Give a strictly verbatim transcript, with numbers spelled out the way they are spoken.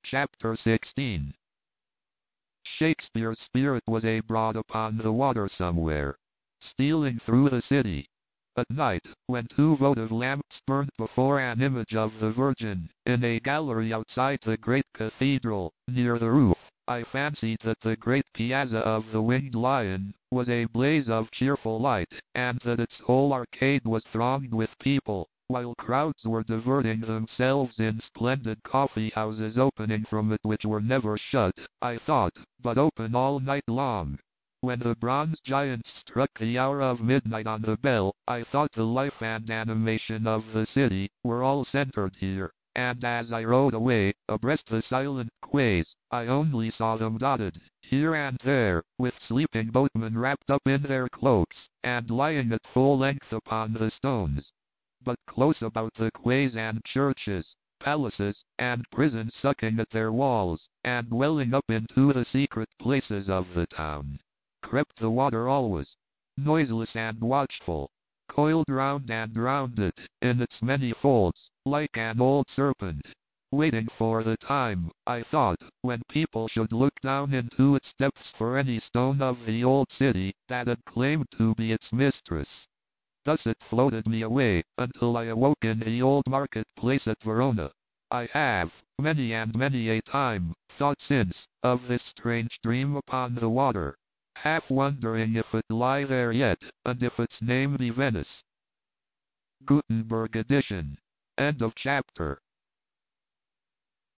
Chapter sixteen. Shakespeare's spirit was abroad upon the water somewhere, stealing through the city. At night, when two votive lamps burnt before an image of the Virgin, in a gallery outside the great cathedral, near the roof, I fancied that the great piazza of the Winged Lion was a blaze of cheerful light, and that its whole arcade was thronged with people, while crowds were diverting themselves in splendid coffee-houses opening from it which were never shut, I thought, but open all night long. When the bronze giants struck the hour of midnight on the bell, I thought the life and animation of the city were all centered here, and as I rode away, abreast the silent quays, I only saw them dotted, here and there, with sleeping boatmen wrapped up in their cloaks, and lying at full length upon the stones. But close about the quays and churches, palaces, and prisons sucking at their walls, and welling up into the secret places of the town, crept the water always, noiseless and watchful, coiled round and round it, in its many folds, like an old serpent, waiting for the time, I thought, when people should look down into its depths for any stone of the old city that had claimed to be its mistress. Thus it floated me away, until I awoke in the old market-place at Verona. I have, many and many a time, thought since, of this strange dream upon the water, half wondering if it lie there yet, and if its name be Venice. Gutenberg edition. End of chapter.